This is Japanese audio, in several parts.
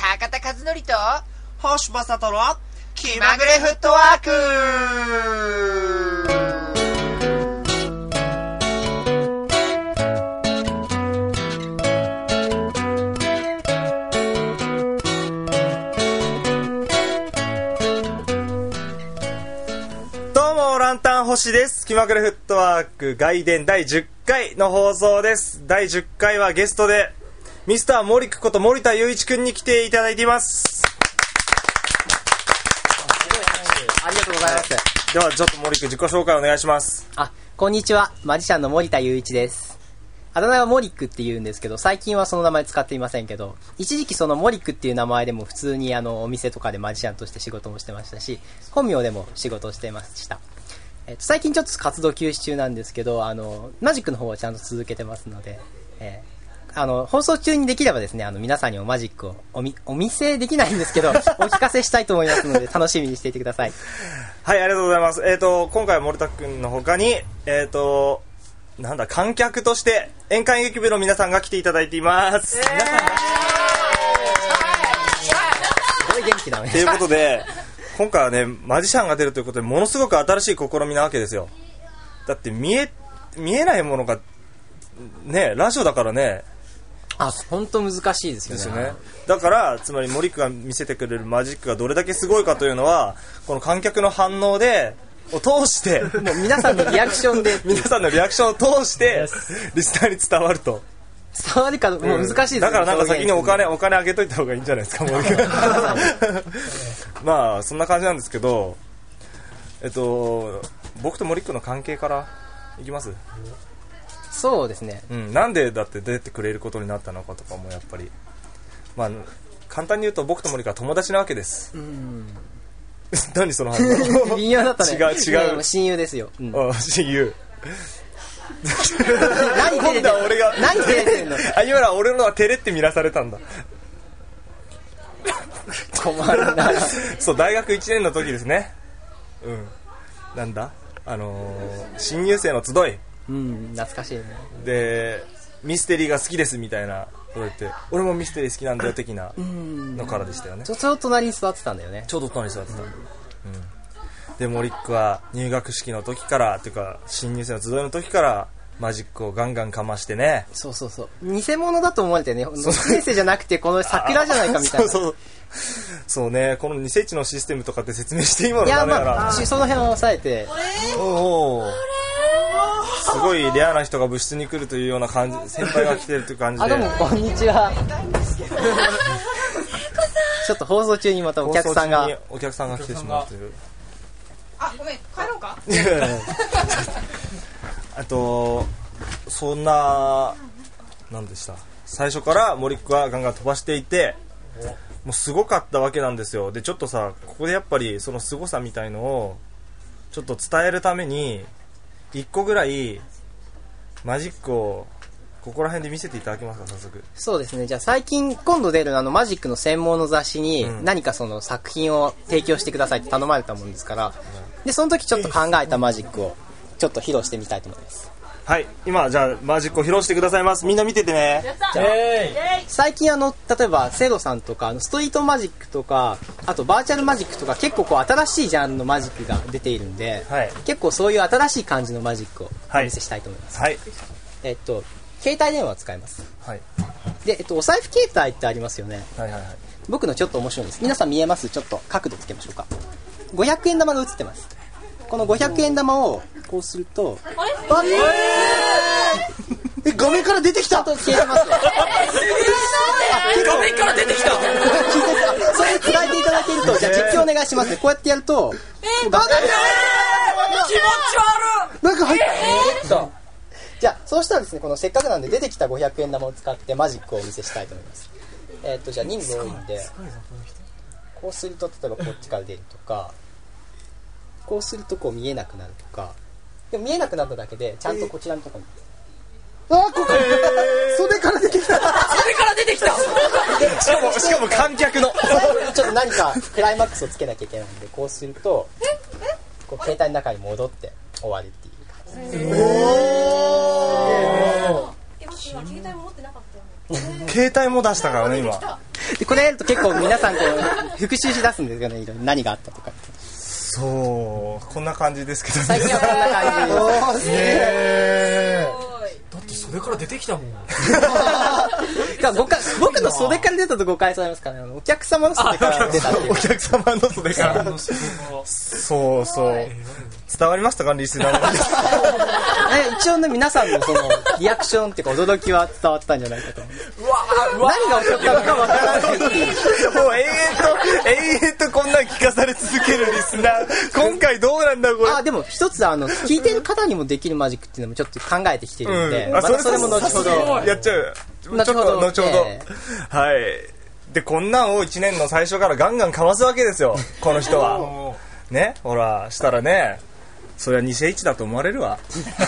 高田和則と星正人の気まぐれフットワーク。 どうもランタン星です。気まぐれフットワーク外伝第10回の放送です。第10回はゲストでミスターモリクこと森田雄一くんに来ていただいています。 ありがとうございます。 ではちょっと森くん自己紹介お願いします。 こんにちは、マジシャンの森田雄一です。あだ名はモリックって言うんですけど、最近はその名前使っていませんけど、一時期そのモリックっていう名前でも普通にお店とかでマジシャンとして仕事もしてましたし、本名でも仕事をしていました。最近ちょっと活動休止中なんですけど、マジックの方はちゃんと続けてますので、放送中にできればですね、皆さんにもマジックをお見せできないんですけど、お聞かせしたいと思いますので、楽しみにしていてください。 はい、ありがとうございます。今回は森田くんの他に、観客として宴会劇部の皆さんが来ていただいています。皆さんがすごい元気だね。 ということで、今回はね、マジシャンが出るということで、ものすごく新しい試みなわけですよ。だって見えないものが、ね、ラジオだからね。 本当難しいですよね。 だから、つまり森くんが見せてくれるマジックがどれだけすごいかというのは、この観客の反応を通してもう皆さんのリアクションで皆さんのリアクションを通してリスナーに伝わると。 伝わるかもう難しいですね。 だからなんか先にお金あげといた方がいいんじゃないですか、森くんまあそんな感じなんですけど、僕と森くんの関係からいきます。 そうですね、 なんでだって出てくれることになったのかとかもやっぱり、まあ簡単に言うと僕と森くんは友達なわけです。何その反応微妙だったね。 違う親友ですよ。 親友何照れてんの。何照れてんの。 今のは俺のは照れって見なされたんだ。 困るな。 そう、大学1年の時ですね。なんだ新入生の集い。 懐かしいね。 でミステリーが好きですみたいなこと言って、俺もミステリー好きなんだよ的なのからでしたよね。 ちょうど隣に座ってたんだよね。 ちょうど隣に座ってた。でモリックは入学式の時からというか新入生の集いの時からマジックをガンガンかましてね。 そう偽物だと思われてね、先生じゃなくてこの桜じゃないかみたいな。 そうね、このニセイチのシステムとかって説明していいものだね。いや、 その辺を押さえて、 すごいレアな人が部室に来るというような感じ、先輩が来てるという感じで。 どうもこんにちは。ちょっと放送中にまたお客さんが来てしまうという。 ごめん、帰ろうか。 そんななんでした。最初からモリックはガンガン飛ばしていて、もうすごかったわけなんですよ。でちょっとさ、ここでやっぱりその凄さみたいのをちょっと伝えるために1個ぐらいマジックをここら辺で見せていただけますか、早速。 そうですね。じゃあ今度出るマジックの専門の雑誌に何かその作品を提供してくださいって頼まれたもんですから、でその時ちょっと考えたマジックをちょっと披露してみたいと思います。 はい、今じゃあマジックを披露してくださいます。みんな見ててね。 最近例えばセドさんとかストリートマジックとか、あとバーチャルマジックとか結構新しいジャンルのマジックが出ているんで、結構そういう新しい感じのマジックをお見せしたいと思います。携帯電話を使います。で、お財布携帯ってありますよね。僕のちょっと面白いです。皆さん見えます？ちょっと角度つけましょうか。500円玉が映ってます。この500円玉をこうすると、 画面から出てきた。 消えてますね。 画面から出てきた。 それで伝えていただけると、じゃあ実況お願いしますね。こうやってやると、 気持ち悪い。 なんか入った。 じゃあそうしたらですね、このせっかくなんで出てきた500円玉を使ってマジックをお見せしたいと思います。じゃあ人数多いんで、こうすると例えばこっちから出るとか、こうするとこう見えなくなるとか。でも見えなくなっただけでちゃんとこちらのところに、 袖から出てきた。しかも観客のちょっと何かクライマックスをつけなきゃいけないんで、こうするとこう携帯の中に戻って終わるっていう感じ。 今携帯持ってなかったよね。 携帯も出したからね今。 でこれやると結構皆さんこう復習しだすんですよね、いろいろ何があったとか。 そうこんな感じですけどね。 最近はこんな感じでだって袖から出てきたもん。 僕の袖から出たと誤解されますからね。お客様の袖から出たっていう。 お客様の袖からそう伝わりましたかリスナーの一応ね皆さんのそのリアクションっていうか驚きは伝わったんじゃないかと。何が起こったのかわからないっていう。 もう永遠とこんなん聞かされ続けるリスナー今回どうなんだこれ。 でも一つ聞いてる方にもできるマジックっていうのもちょっと考えてきてるんで、またそれも後ほどやっちゃう。ちょっと後ほど、はいでこんなんを1年の最初からガンガンかわすわけですよこの人はね。ほらしたらねそりゃ偽一だと思われるわ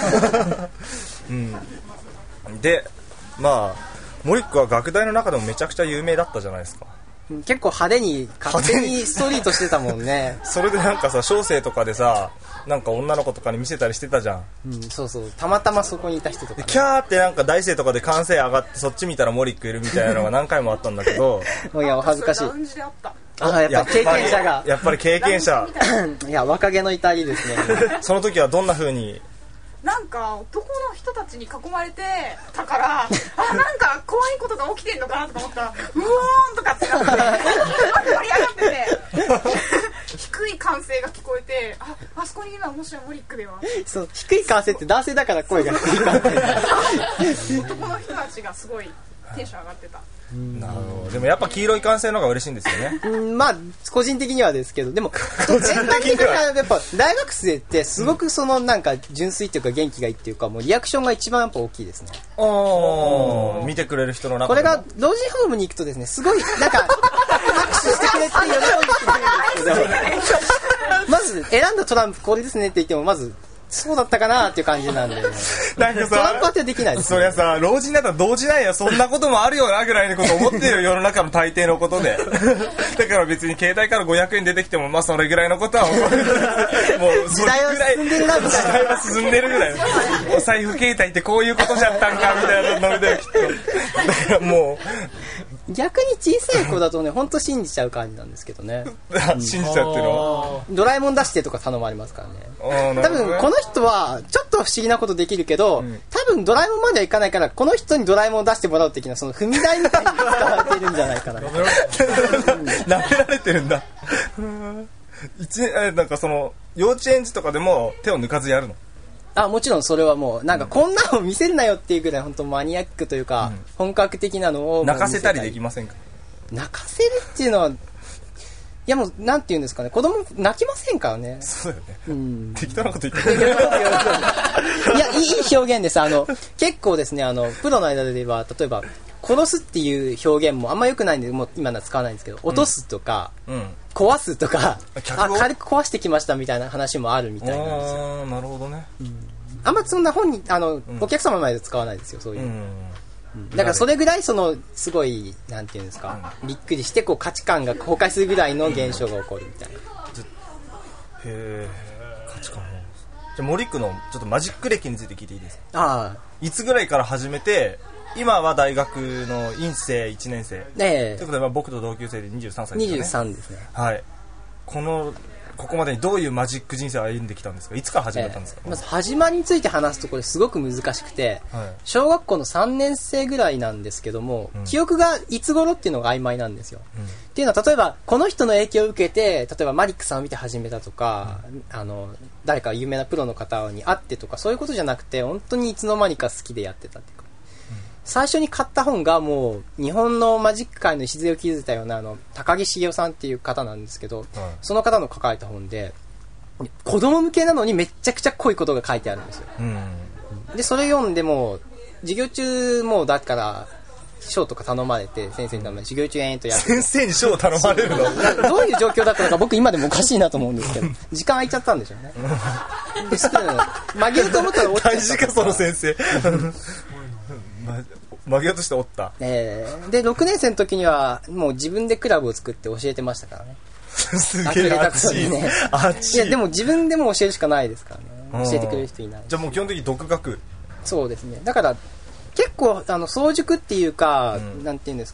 でまあモリックは楽団の中でもめちゃくちゃ有名だったじゃないですか。 結構派手に勝手にストリートしてたもんね。 それでなんかさ小生とかでさなんか女の子とかに見せたりしてたじゃん。 そうたまたまそこにいた人とか、ね、 キャーってなんか大生とかで歓声上がってそっち見たらモリックいるみたいなのが何回もあったんだけどいやお恥ずかしい。 ラウンジであった。 やっぱり経験者がやっぱり経験者いや若気の至りですねその時はどんな風になんか男の人たちに囲まれてたからなんか怖いことが起きてんのかなとか思ったらうおーんとかってなって盛り上がってて低い歓声が聞こえてあそこにいるのはもしやモリックでは。 そう低い歓声って男性だから声が低い歓声男の人たちがすごいテンション上がってた。 なるほど。でもやっぱ黄色い歓声の方が嬉しいんですよね。 まあ個人的にはですけど、でも全般的にはやっぱ大学生ってすごくそのなんか純粋っていうか元気がいいっていうかもうリアクションが一番やっぱ大きいですね。 見てくれる人の中でこれが老人ホームに行くとですねすごいなんか拍手してくれて喜んでくれるんですけどまず選んだトランプこれですねって言ってもまずそうだったかなっていう感じなんでなんかさトランプ当てできないです、ね、 そりゃさ老人だったら同時なんやそんなこともあるよなぐらいのこと思ってるよ世の中の大抵のことでだから別に携帯から500円出てきてもまあそれぐらいのことはもう時代は進んでるなみたいな時代は進んでるぐらいお財布携帯ってこういうことじゃったんかみたいなノリだよきっとだからもう逆に小さい子だとね本当信じちゃう感じなんですけどね信じちゃうっていうのはドラえもん出してとか頼まれますからね。多分この人はちょっと不思議なことできるけど、多分ドラえもんまではいかないからこの人にドラえもんを出してもらう的なその踏み台みたいに使われてるんじゃないかな舐められてるんだなんかその幼稚園児とかでも手を抜かずやるの？ もちろんそれはもうなんかこんなの見せるなよっていうぐらい本当マニアックというか、本格的なのを泣かせたりできませんか？泣かせるっていうのはいやもうなんて言うんですかね子供泣きませんからね。 そうだよね、適当なこと言っていやいい表現です。結構ですねプロの間では例えば殺すっていう表現もあんま良くないんでもう今のは使わないんですけど落とすとか、壊すとか軽く壊してきましたみたいな話もあるみたいなんですよ。 なるほどね、 あんまそんな本にお客様の前で使わないですよそういう、だからそれぐらいすごいなんていうんですか、びっくりしてこう価値観が崩壊するぐらいの現象が起こるみたいな。 へえ価値観。じゃあモリックのちょっとマジック歴について聞いていいですか？いつぐらいから始めて今は大学の院生1年生ということで僕と同級生で23歳ですよね。 23ですね。 はいここまでにどういうマジック人生を歩んできたんですか？いつから始めたんですか？ まず始まりについて話すとこれすごく難しくて、小学校の3年生ぐらいなんですけども、記憶がいつ頃っていうのが曖昧なんですよ、っていうのは例えばこの人の影響を受けて例えばマリックさんを見て始めたとか、誰か有名なプロの方に会ってとかそういうことじゃなくて本当にいつの間にか好きでやってたっていうか、最初に買った本がもう日本のマジック界の礎を築いたような高木茂雄さんっていう方なんですけど、その方の書かれた本で子供向けなのにめっちゃくちゃ濃いことが書いてあるんですよ、でそれ読んでも授業中もうだから賞とか頼まれて先生に頼まれて授業中とやって先生に賞を頼まれるのどういう状況だったのか僕今でもおかしいなと思うんですけど時間空いちゃったんでしょうねで曲げようと思ったら落ちちゃった。 大事かその先生曲げようとしておった、 で6年生の時にはもう自分でクラブを作って教えてましたからねすげえ熱いね。 いやでも自分でも教えるしかないですからね。教えてくれる人いない。 じゃあもう基本的に独学。 そうですね。だから結構早熟っていうか、なんていうんですか、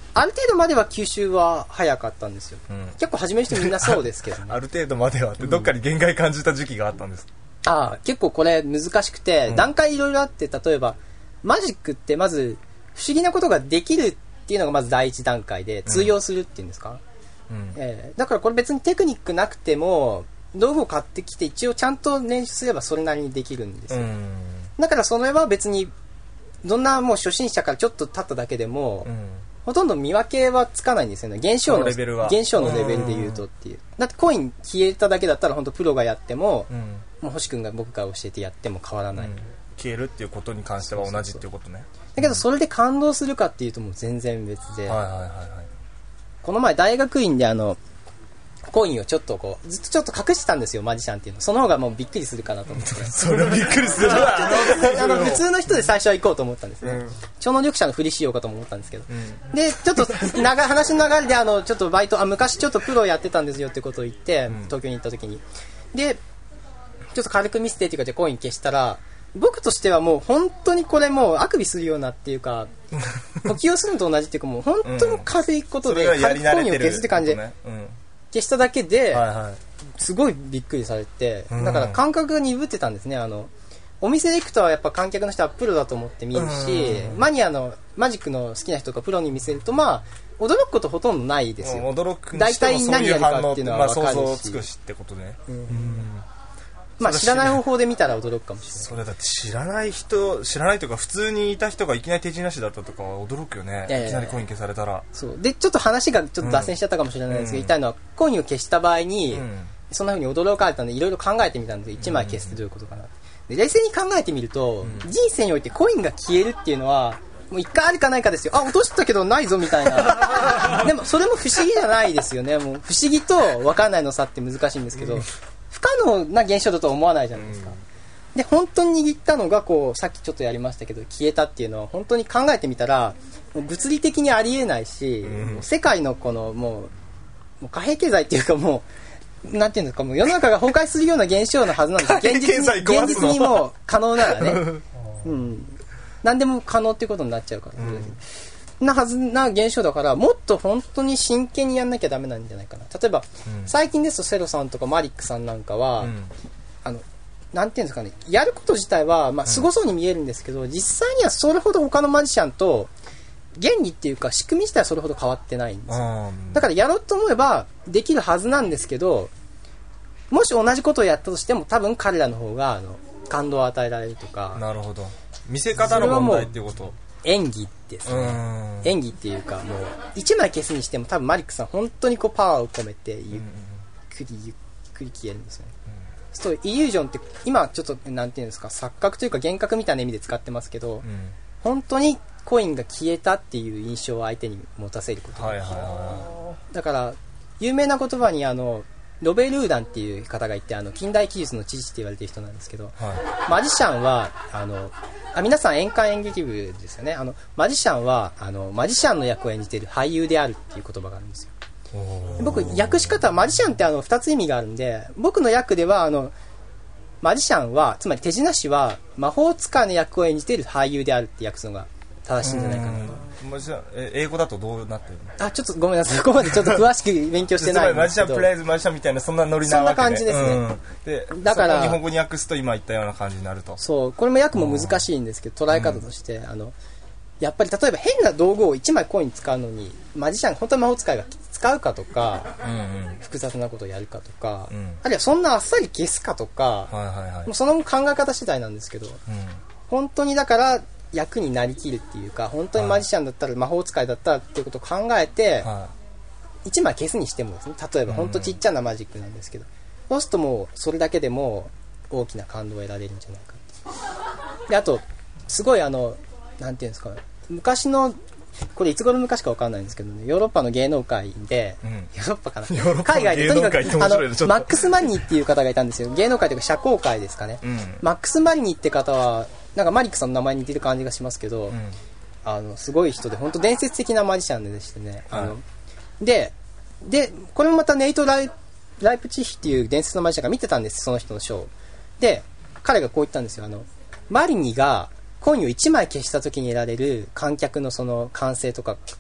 ある程度までは吸収は早かったんですよ、結構始める人みんなそうですけどねある程度まではってどっかに限界感じた時期があったんです、 結構これ難しくて、段階いろいろあって、例えばマジックってまず不思議なことができるっていうのがまず第一段階で通用するっていうんですか、だからこれ別にテクニックなくても道具を買ってきて一応ちゃんと練習すればそれなりにできるんですよ、だからそれは別にどんなもう初心者からちょっと経っただけでも、ほとんど見分けはつかないんですよね。現象のレベルで言うとっていう。だってコイン消えただけだったら本当プロがやっても、もう星君が僕が教えてやっても変わらない、 消えるっていうことに関しては同じっていうことね。 だけどそれで感動するかっていうともう全然別で、この前大学院でコインをちょっとこうずっとちょっと隠してたんですよ、マジシャンっていうの。その方がもうびっくりするかなと思ってそれはびっくりする普通の人で最初は行こうと思ったんですね、超能力者のふりしようかとも思ったんですけど、でちょっと話の流れでちょっとバイト昔ちょっとプロやってたんですよってことを言って、東京に行った時にでちょっと軽く見せてっていうかでコイン消したら、僕としてはもう本当にこれもうあくびするようなっていうか呼吸をするのと同じっていうかもう本当に軽いことで軽くコインを消すって感じで消しただけで、すごいびっくりされて、だから感覚が鈍ってたんですね。お店で行くとはやっぱ観客の人はプロだと思って見るし、マニアのマジックの好きな人がプロに見せると驚くことほとんどないですよ。 驚く大体何やるかっていうのは分かるし、 想像つくしってことね。 知らない方法で見たら驚くかもしれない。 それだって知らないというか普通にいた人がいきなり手品師だったとかは驚くよね。いきなりコイン消されたら。 そうでちょっと話がちょっと脱線しちゃったかもしれないですけど、言いたいのはコインを消した場合に、そんな風に驚かれたんでいろいろ考えてみたんですよ。1枚消すってどういうことかな。で冷静に考えてみると、人生においてコインが消えるっていうのはもう1回あるかないかですよ。落としたけどないぞみたいなでもそれも不思議じゃないですよね。もう不思議と分かんないの差って難しいんですけど、不可能な現象だとは思わないじゃないですか、で本当に握ったのがさっきちょっとやりましたけど消えたっていうのは本当に考えてみたらもう物理的にありえないし、もう世界のもう貨幣経済っていうかもうなんていうんですか、もう世の中が崩壊するような現象のはずなんです現実にもう可能ならね何でも可能っていうことになっちゃうから、なはずな現象だからもっと本当に真剣にやんなきゃダメなんじゃないかな。例えば、最近ですとセロさんとかマリックさんなんかは、なんていうんですかね、やること自体はすごそうに見えるんですけど、実際にはそれほど他のマジシャンと原理っていうか仕組み自体はそれほど変わってないんですよ。だからやろうと思えばできるはずなんですけど、もし同じことをやったとしても多分彼らの方が感動を与えられるとか。 なるほど。見せ方の問題っていうこと。 演技ですね。演技っていうかもう1枚消すにしても多分マリックさん本当にパワーを込めてゆっくり消えるんですよね。そうイリュージョンって今ちょっとなんていうんですか、錯覚というか幻覚みたいな意味で使ってますけど、本当にコインが消えたっていう印象を相手に持たせること、だから有名な言葉にロベ・ルーダンっていう方がいて近代技術の父って言われてる人なんですけど、マジシャンは皆さん演歌演劇部ですよね。マジシャンはマジシャンの役を演じている俳優であるっていう言葉があるんですよ。僕訳し方マジシャンって2つ意味があるんで、僕の訳ではマジシャンはつまり手品師は魔法使いの役を演じている俳優であるって訳すのが正しいんじゃないかなと。 英語だとどうなってるの？ ちょっとごめんなさい、そこまでちょっと詳しく勉強してないんですけどマジシャンプレイズマジシャンみたいなそんなノリなわけで、 そんな感じですね、 でだから日本語に訳すと今言ったような感じになると。 そうこれも訳も難しいんですけど、捉え方としてやっぱり例えば変な道具を1枚コイン使うのにマジシャン本当に魔法使いが使うかとか、複雑なことをやるかとか、あるいはそんなあっさり消すかとか、もうその考え方次第なんですけど、本当にだから役になりきるっていうか、本当にマジシャンだったら魔法使いだったらっていうことを考えて、1枚消すにしてもですね、例えば本当ちっちゃなマジックなんですけど、そうするともうそれだけでも大きな感動を得られるんじゃないかで、あとすごいなんていうんですか、昔のこれいつ頃昔か分かんないんですけどね、ヨーロッパの芸能界で、ヨーロッパかな、海外でとにかくマックス・マリニっていう方がいたんですよ。芸能界というか社交界ですかね、マックス・マリニって方はなんかマリックさんの名前に似てる感じがしますけど、すごい人で本当伝説的なマジシャンでしてね、でこれもまたネイト・ライプチヒっていう伝説のマジシャンが見てたんです、その人のショーで。彼がこう言ったんですよ。マリニがコインを1枚消した時に得られる観客のその歓声とか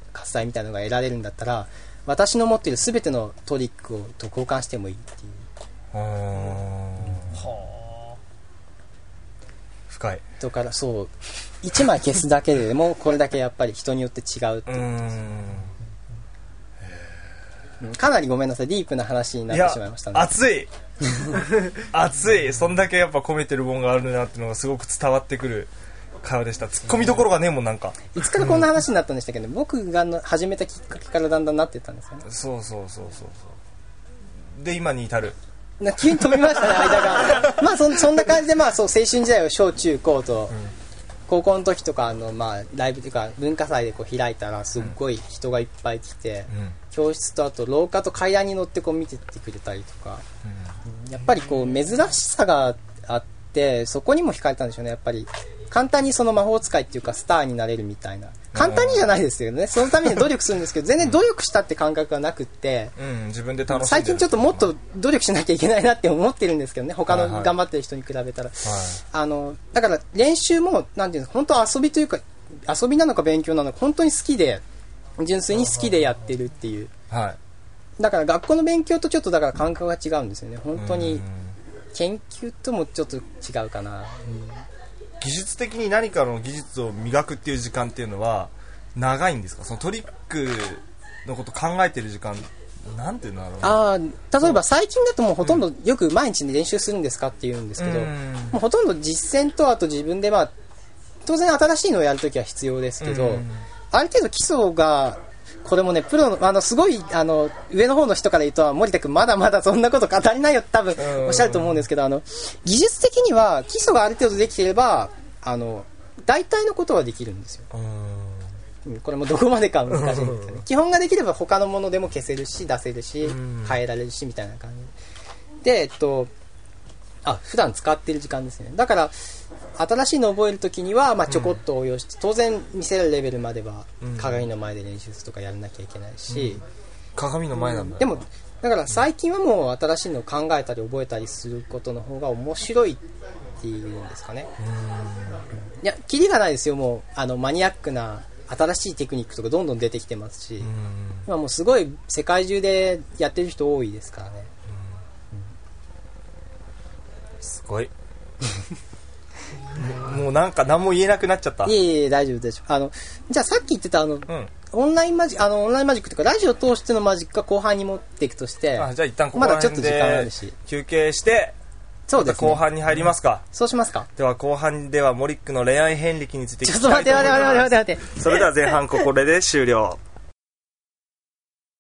喝采みたいなのが得られるんだったら、私の持っている全てのトリックと交換してもいいっていう。 はあ。深い。 だからそう、1枚消すだけでもこれだけやっぱり人によって違うっていう。かなりごめんなさい、ディープな話になってしまいましたね。 熱い熱い。そんだけやっぱ込めてるもんがあるなっていうのがすごく伝わってくる会話でした。ツッコミどころがねえもん。なんかいつからこんな話になったんでしたっけど、僕が始めたきっかけからだんだんなってったんですよね。 そうで今に至る。 急に飛びましたね、間が。まあそんな感じで、まあそう、青春時代を小中高と、高校の時とかまあライブというか文化祭でこう開いたらすっごい人がいっぱい来て、教室とあと廊下と階段に乗ってこう見てってくれたりとか、やっぱりこう珍しさがあって、そこにも惹かれたんでしょうね。やっぱり簡単にその魔法使いっていうかスターになれるみたいな。簡単にじゃないですけどね、そのために努力するんですけど、全然努力したって感覚がなくって、 自分で楽しんでる。 最近ちょっともっと努力しなきゃいけないなって思ってるんですけどね、他の頑張ってる人に比べたら。だから練習も、なんていうの、本当遊びというか、遊びなのか勉強なのか、本当に好きで、純粋に好きでやってるっていう。だから学校の勉強とちょっとだから感覚が違うんですよね。本当に研究ともちょっと違うかな。 技術的に何かの技術を磨くっていう時間っていうのは長いんですか？そのトリックのこと考えてる時間なんていうのだろう。 例えば最近だともうほとんどよく毎日練習するんですかって言うんですけど、もうほとんど実践とあと自分で当然新しいのをやるときは必要ですけど、ある程度基礎がこれもね、プロのすごい上の方の人から言うと、森田君まだまだそんなこと語りないよって多分おっしゃると思うんですけど、技術的には基礎がある程度できていれば大体のことはできるんですよ。これもどこまでか難しいんですよね。基本ができれば他のものでも消せるし出せるし変えられるしみたいな感じで、普段使ってる時間ですね。だから新しいのを覚えるときにはちょこっと応用して、当然見せるレベルまでは鏡の前で練習するとかやらなきゃいけないし、 鏡の前なんだ。 でもだから最近はもう新しいのを考えたり覚えたりすることの方が面白いっていうんですかね。いや、キリがないですよ。もうマニアックな新しいテクニックとかどんどん出てきてますし、今もうすごい世界中でやってる人多いですからね。 すごいもうなんか何も言えなくなっちゃった。 いえ大丈夫大丈夫。じゃあさっき言ってたオンラインマジックというかラジオを通してのマジックが後半に持っていくとして、 じゃあ一旦ここまらだちょっと時間あ辺でるし休憩して、 そうですね、 後半に入りますか。 そうしますか。 では後半ではモリックの恋愛遍歴について聞きちょっとたいと思います。 待って。 それでは前半これで終了。